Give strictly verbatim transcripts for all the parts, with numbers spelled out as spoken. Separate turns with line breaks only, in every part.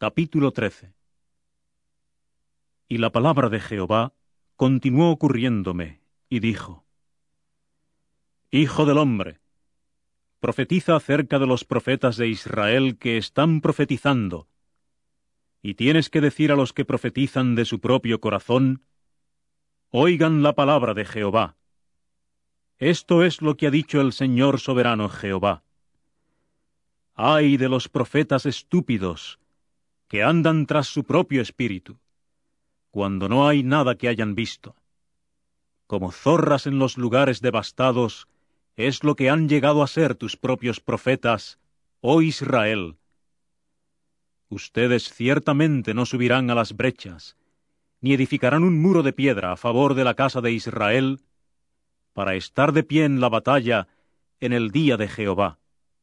Capítulo trece. Y la palabra de Jehová continuó ocurriéndome, y dijo: Hijo del hombre, profetiza acerca de los profetas de Israel que están profetizando, y tienes que decir a los que profetizan de su propio corazón: Oigan la palabra de Jehová. Esto es lo que ha dicho el Señor soberano Jehová. Ay de los profetas estúpidos, que andan tras su propio espíritu, cuando no hay nada que hayan visto. Como zorras en los lugares devastados, es lo que han llegado a ser tus propios profetas, oh Israel. Ustedes ciertamente no subirán a las brechas, ni edificarán un muro de piedra a favor de la casa de Israel, para estar de pie en la batalla en el día de Jehová.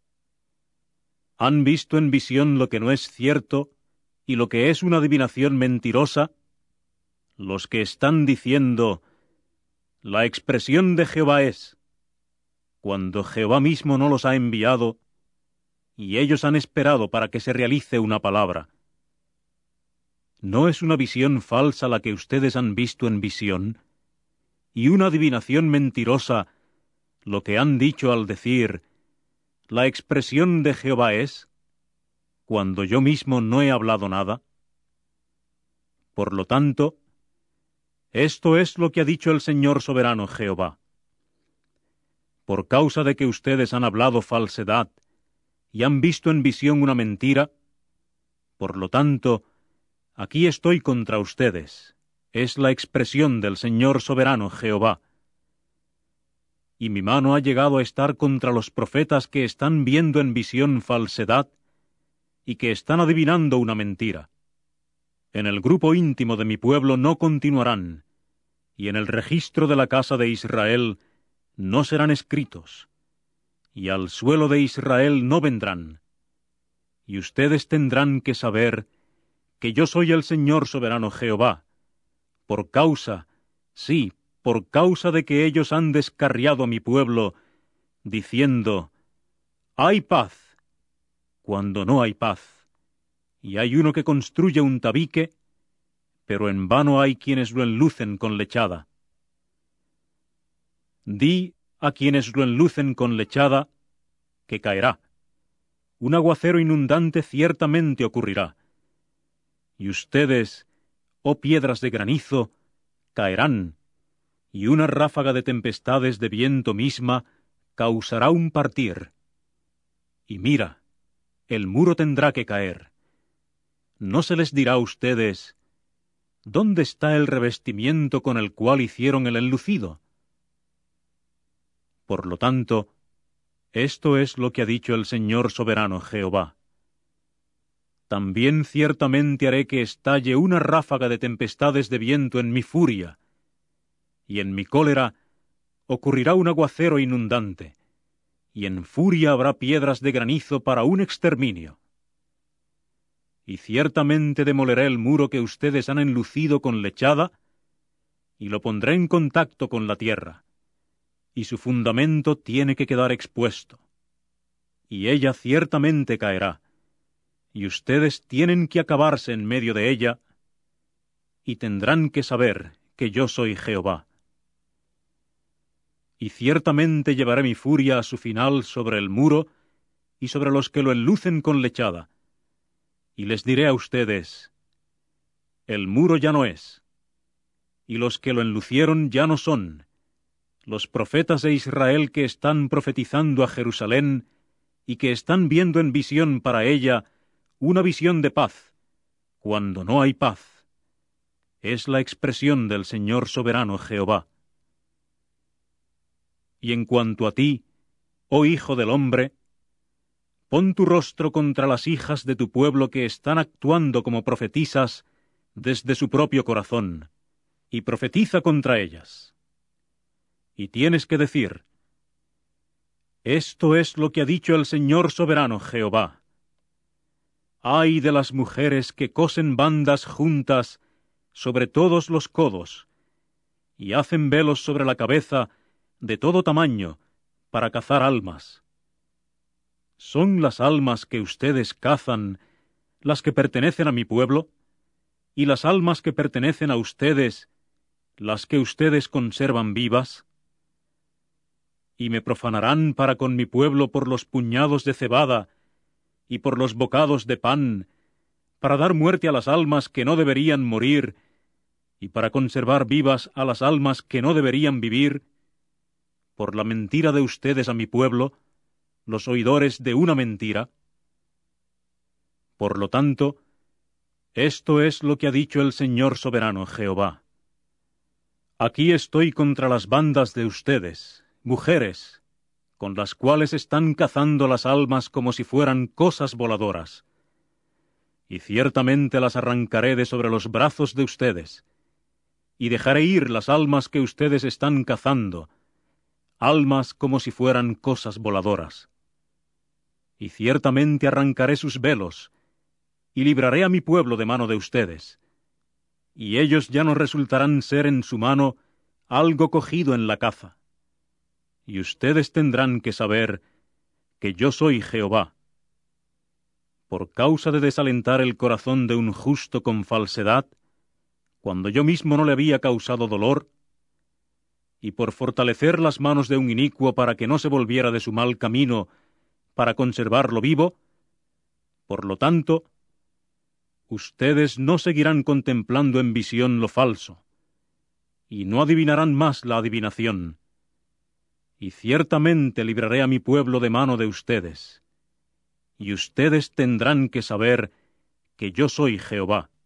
¿Han visto en visión lo que no es cierto y lo que es una adivinación mentirosa? Los que están diciendo: La expresión de Jehová es, cuando Jehová mismo no los ha enviado, y ellos han esperado para que se realice una palabra. ¿No es una visión falsa la que ustedes han visto en visión, y una adivinación mentirosa lo que han dicho al decir: La expresión de Jehová es, cuando yo mismo no he hablado nada? Por lo tanto, esto es lo que ha dicho el Señor soberano Jehová. Por causa de que ustedes han hablado falsedad y han visto en visión una mentira, por lo tanto, aquí estoy contra ustedes, es la expresión del Señor soberano Jehová. Y mi mano ha llegado a estar contra los profetas que están viendo en visión falsedad y que están adivinando una mentira. En el grupo íntimo de mi pueblo no continuarán, y en el registro de la casa de Israel no serán escritos, y al suelo de Israel no vendrán. Y ustedes tendrán que saber que yo soy el Señor soberano Jehová, por causa, sí, por causa de que ellos han descarriado a mi pueblo, diciendo: Hay paz, cuando no hay paz. Y hay uno que construye un tabique, pero en vano hay quienes lo enlucen con lechada. Di a quienes lo enlucen con lechada que caerá. Un aguacero inundante ciertamente ocurrirá. Y ustedes, oh piedras de granizo, caerán, y una ráfaga de tempestades de viento misma causará un partir. Y mira, el muro tendrá que caer. ¿No se les dirá a ustedes: ¿Dónde está el revestimiento con el cual hicieron el enlucido? Por lo tanto, esto es lo que ha dicho el Señor soberano Jehová. También ciertamente haré que estalle una ráfaga de tempestades de viento en mi furia, y en mi cólera ocurrirá un aguacero inundante, y en furia habrá piedras de granizo para un exterminio. Y ciertamente demoleré el muro que ustedes han enlucido con lechada, y lo pondré en contacto con la tierra, y su fundamento tiene que quedar expuesto. Y ella ciertamente caerá, y ustedes tienen que acabarse en medio de ella, y tendrán que saber que yo soy Jehová. Y ciertamente llevaré mi furia a su final sobre el muro y sobre los que lo enlucen con lechada, y les diré a ustedes: El muro ya no es, y los que lo enlucieron ya no son, los profetas de Israel que están profetizando a Jerusalén y que están viendo en visión para ella una visión de paz, cuando no hay paz. Es la expresión del Señor soberano Jehová. Y en cuanto a ti, oh hijo del hombre, pon tu rostro contra las hijas de tu pueblo que están actuando como profetisas desde su propio corazón, y profetiza contra ellas. Y tienes que decir: Esto es lo que ha dicho el Señor soberano Jehová. Ay de las mujeres que cosen bandas juntas sobre todos los codos, y hacen velos sobre la cabeza de todo tamaño, para cazar almas. ¿Son las almas que ustedes cazan las que pertenecen a mi pueblo, y las almas que pertenecen a ustedes, las que ustedes conservan vivas? Y me profanarán para con mi pueblo por los puñados de cebada y por los bocados de pan, para dar muerte a las almas que no deberían morir, y para conservar vivas a las almas que no deberían vivir, por la mentira de ustedes a mi pueblo, los oidores de una mentira. Por lo tanto, esto es lo que ha dicho el Señor soberano Jehová. Aquí estoy contra las bandas de ustedes, mujeres, con las cuales están cazando las almas como si fueran cosas voladoras. Y ciertamente las arrancaré de sobre los brazos de ustedes, y dejaré ir las almas que ustedes están cazando, almas como si fueran cosas voladoras. Y ciertamente arrancaré sus velos, y libraré a mi pueblo de mano de ustedes, y ellos ya no resultarán ser en su mano algo cogido en la caza. Y ustedes tendrán que saber que yo soy Jehová. Por causa de desalentar el corazón de un justo con falsedad, cuando yo mismo no le había causado dolor, y por fortalecer las manos de un inicuo para que no se volviera de su mal camino, para conservarlo vivo, por lo tanto, ustedes no seguirán contemplando en visión lo falso, y no adivinarán más la adivinación, y ciertamente libraré a mi pueblo de mano de ustedes, y ustedes tendrán que saber que yo soy Jehová.